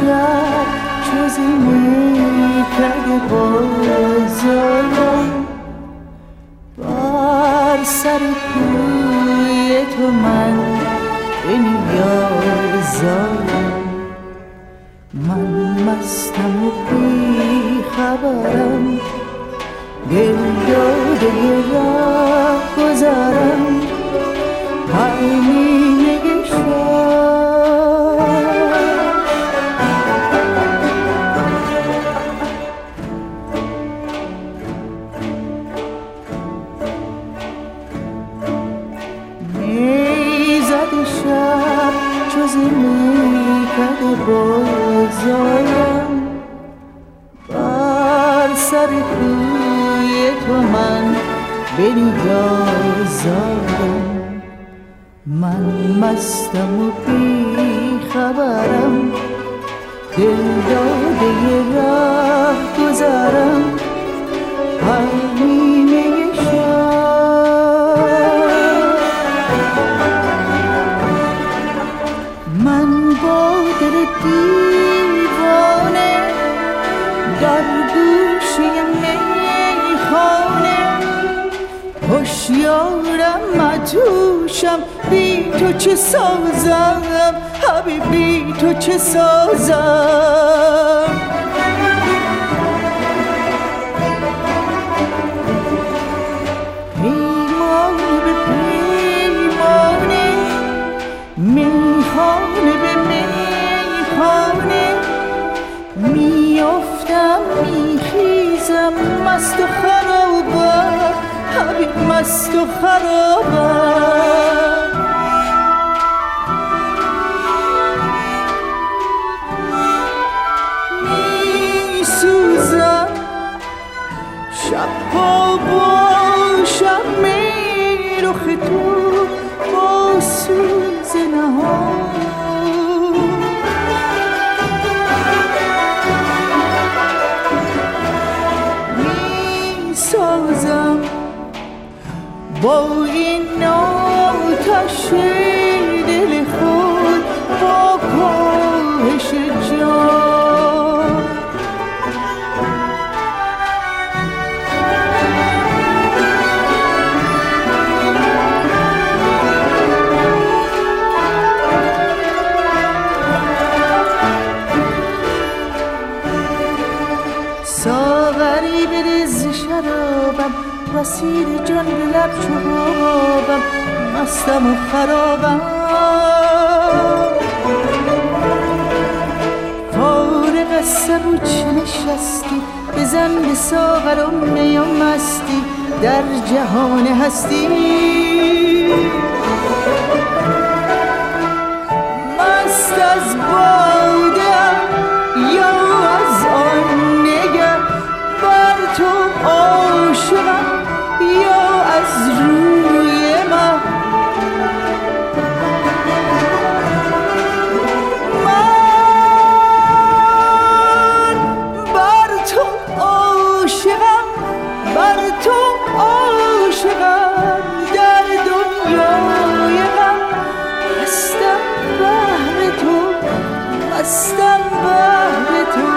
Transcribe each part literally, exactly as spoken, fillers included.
شب جز میکده بازارم بر سر کوی تو من به نیازارم من مستم و بی خبرم دل داده راه گذرم هر نیمه شب نیزد شب جز میکده بازارم بر سر کوی تو من به نیازارم من مستم و بی خبرم دل داده راه گذرم هر نیمه شب من با دل دیوانه در گوشه میخانه هوشیارم مدهوشم بی تو چه سازم حبیبی تو چه سازم پیمانه به پیمانه میخانه به میخانه میافتم میخیزم مست و خرابم حبیب مست و خرابم میسوزم شب ها باشم می رخ تو با سوز نهان میسازم با این آتش دل خود با کاهش جان ساغری بریز شرابم رسید جان به لب شبابم مستم و خرابم فارغ از سر و چه نشستی بزن به ساغر و می و مستی در جهان هستی مست از بادم یا از آن نگه بر تو عاشقم یا از روی من من بر تو عاشقم بر تو عاشقم در دنیای غم مستم بهر تو مستم بهر تو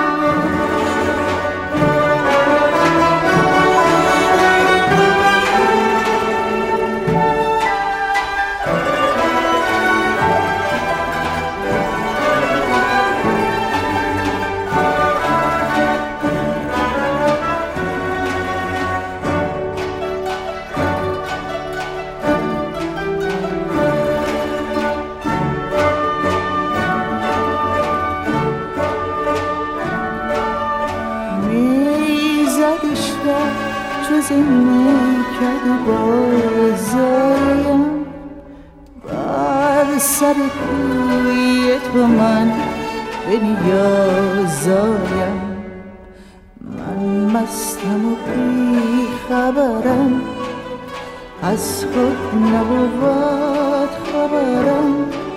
جز میکده بازارم بر سر کوی تو من به نیازارم من مستم و بی خبرم از خود نبود خبرم